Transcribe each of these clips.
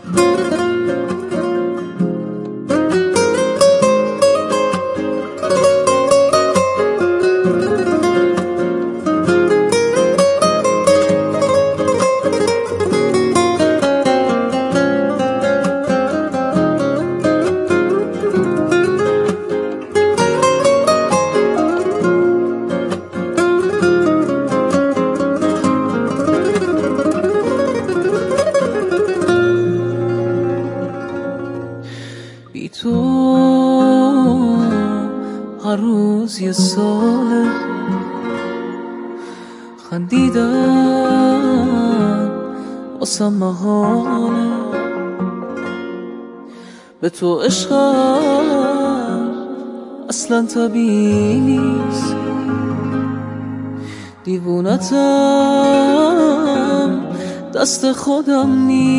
بی تو هر روز یه ساله، خندیدن واسم محاله. به تو عشقم اصلا طبیعی نیست، دیوونتم دست خودم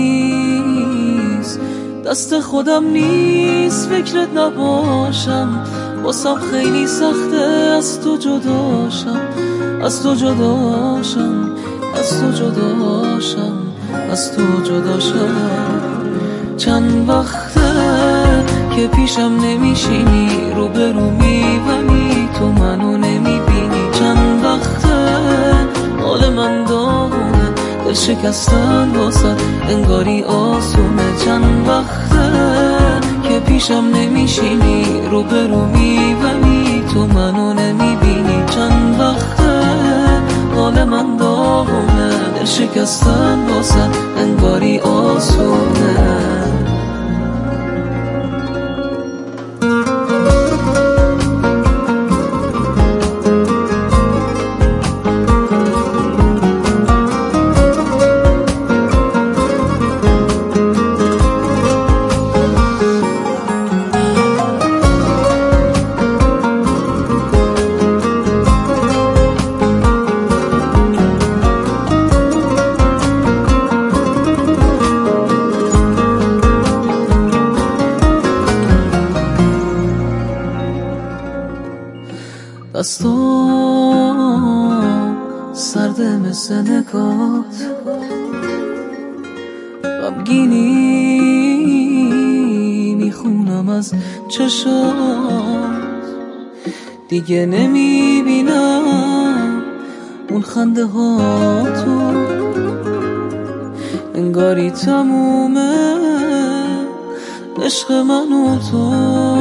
نیست، دست خودم نیست. فکرت نباشم واسم خیلی سخته، از تو جداشم، از تو جداشم، از تو جداشم، از تو جداشم. چند وقته که پیشم نمیشینی، رو به رو میبینی تو منو نمیبینی. چند وقته حال من داغونه، دل شکستن واسه انگاری آسونه. چند وقته که پیشم نمیشینی، رو به رو میبینی تو منو نمیبینی. چند وقته حال من داغونه، دل شکستن واسه انگاری آسونه. دستام سرده مثل نگات، غمگینی میخونم از چشات. دیگه نمیبینم اون خنده ها تو، انگاری تمومه عشق من و تو،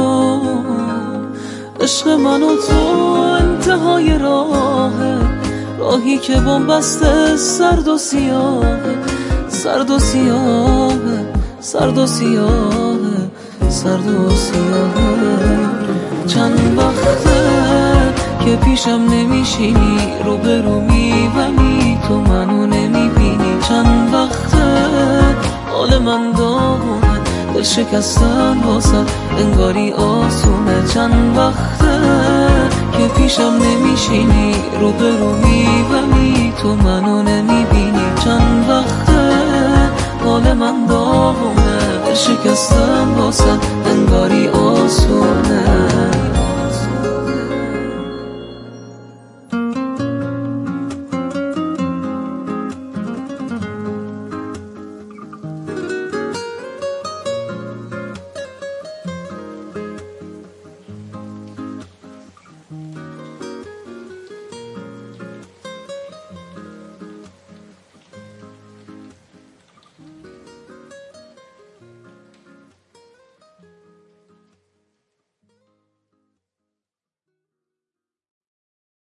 عشق من و تو. انتهای راهی که بن‌بسته سرد و سیاهه، سرد و سیاهه، سرد و سیاهه، سرد و سیاهه. چند وقته که پیشم نمیشینی، رو به رو میبینی تو منو نمیبینی. چند وقته حال من داغونه، دل شکستن واسه انگاری آسونه. چند وقته که پیشم نمیشینی، رو به رو میبینی تو منو نمیبینی. چند وقته حال من داغونه، دل شکستن واسه انگاری آسونه.